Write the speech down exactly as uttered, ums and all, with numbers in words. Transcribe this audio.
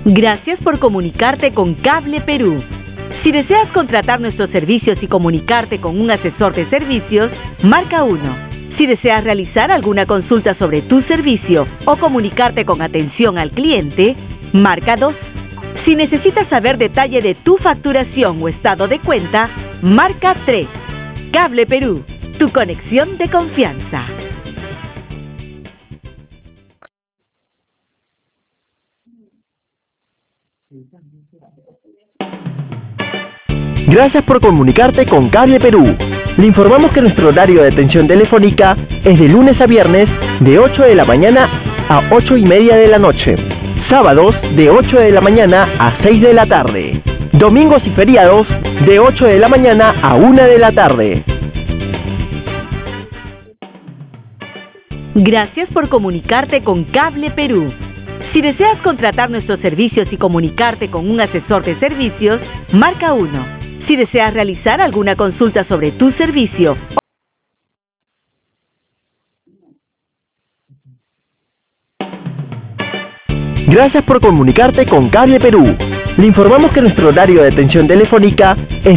Gracias por comunicarte con Cable Perú. Si deseas contratar nuestros servicios y comunicarte con un asesor de servicios, marca uno. Si deseas realizar alguna consulta sobre tu servicio o comunicarte con atención al cliente, marca dos. Si necesitas saber detalle de tu facturación o estado de cuenta, marca tres. Cable Perú, tu conexión de confianza. Gracias por comunicarte con Cable Perú. Le informamos que nuestro horario de atención telefónica es de lunes a viernes de ocho de la mañana a ocho y media de la noche. Sábados de ocho de la mañana a seis de la tarde. Domingos y feriados de ocho de la mañana a una de la tarde. Gracias por comunicarte con Cable Perú. Si deseas contratar nuestros servicios y comunicarte con un asesor de servicios, marca uno. Si deseas realizar alguna consulta sobre tu servicio. Gracias por comunicarte con Cable Perú. Le informamos que nuestro horario de atención telefónica es